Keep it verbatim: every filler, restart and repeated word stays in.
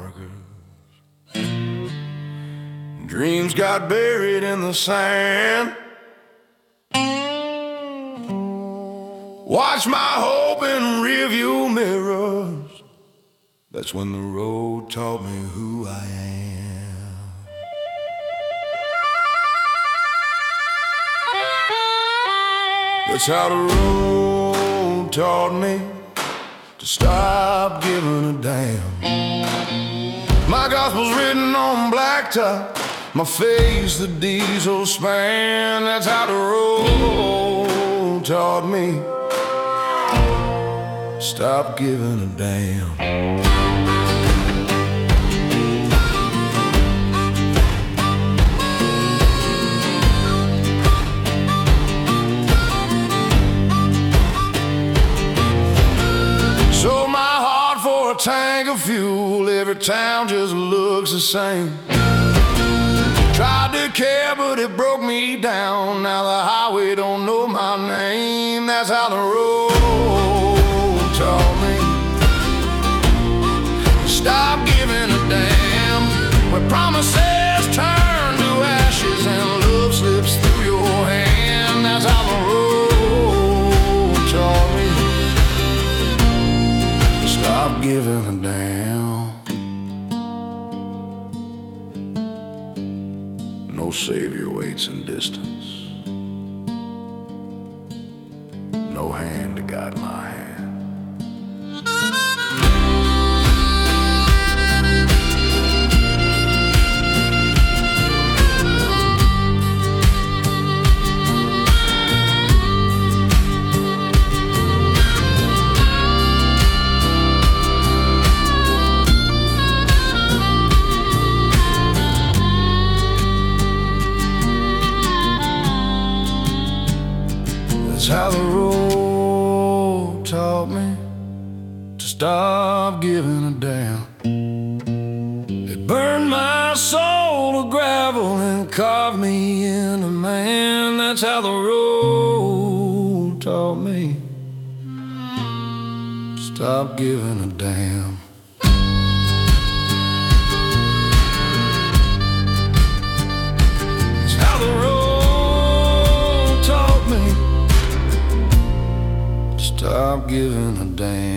markers. Dreams got buried in the sand. Watch my hope in rearview mirrors. That's when the road taught me who I am. That's how the road taught me to stop giving a damn. My gospel's written on blacktop, my face the diesel span. That's how the road taught me stop giving a damn. Sold my heart for a tank of fuel. Every town just looks the same. Tried to care, but it broke me down. Now the highway don't know my name. That's how the road taught me stop giving a damn. When promises turn to ashes and love slips through your hand. That's how the road taught me stop giving a damn. No savior waits in distance. No hand to guide my hand. That's how the road taught me to stop giving a damn. It burned my soul to gravel and carved me into man. That's how the road taught me to stop giving a damn. That's how the road taught me stop giving a damn.